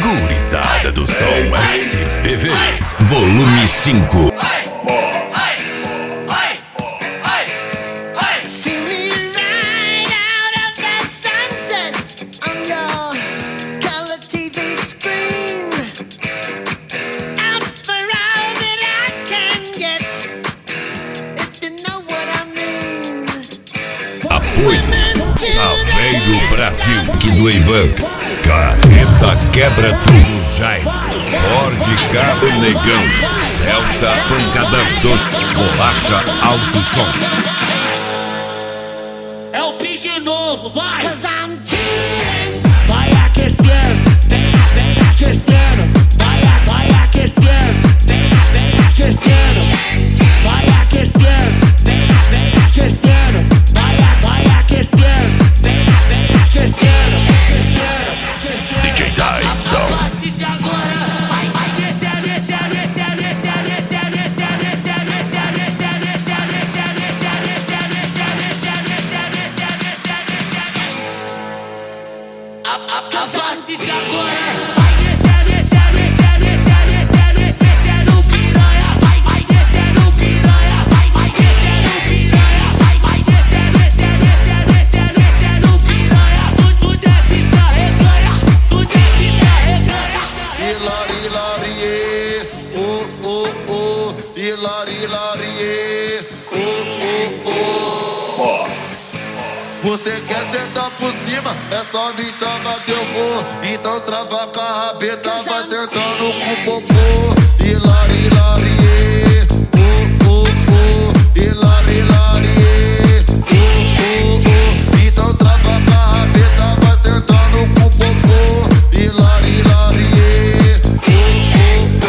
Gurizada do som SPV, volume 5. Saveiro Brasil, que do Ivan, Carreta Quebra Tudo, Jaime, Ford Cabo Negão, Celta Pancadão, Bolacha Alto Som. É o pique novo, vai! Vai aquecendo, vem aquecendo, vai aquecendo, vem aquecendo, vai aquecendo, vem aquecendo, vai aquecendo, vem aquecendo, DJ Dyson. A partir de agora, vai descer, descer, descer, descer, descer, descer, descer, descer, descer, descer, descer, descer, descer, descer, descer, descer, descer, descer. A partir de agora, vai descer, descer, descer, descer, descer, descer no piranha, vai descer no piranha, vai descer no piranha, vai descer, descer, descer, descer, descer no piranha, tu desce e se arreganha, tu desce e se arreganha. Hilari, larie, oh, oh, oh, hilari, larie, oh, oh, oh. Você quer sentar por cima? É só me chamar que eu vou. Então trava com a rabeta, vai sentando com o popô. Hilari, larie, oh, oh, oh, hilari, larie, oh, oh, oh. Então trava com a rabeta, vai sentando com o popô. Hilari, larie, oh, oh,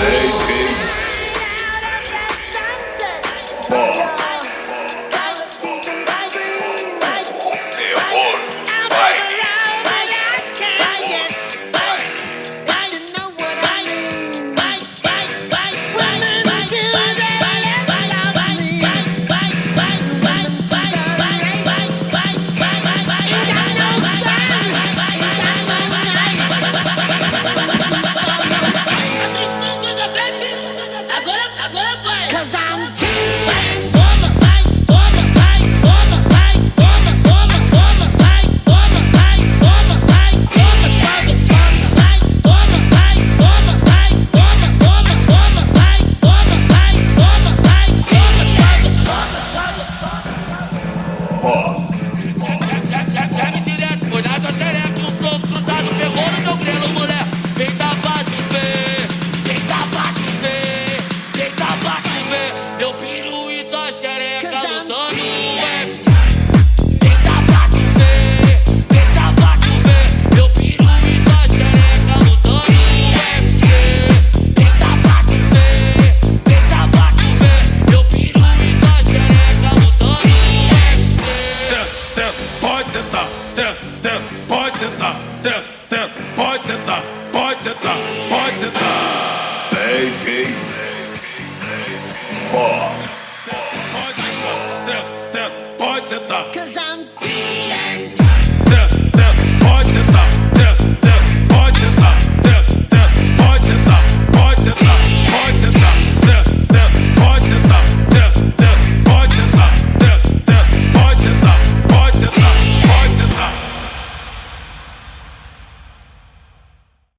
oh. Agora vai! Direto, foi na tua xereca.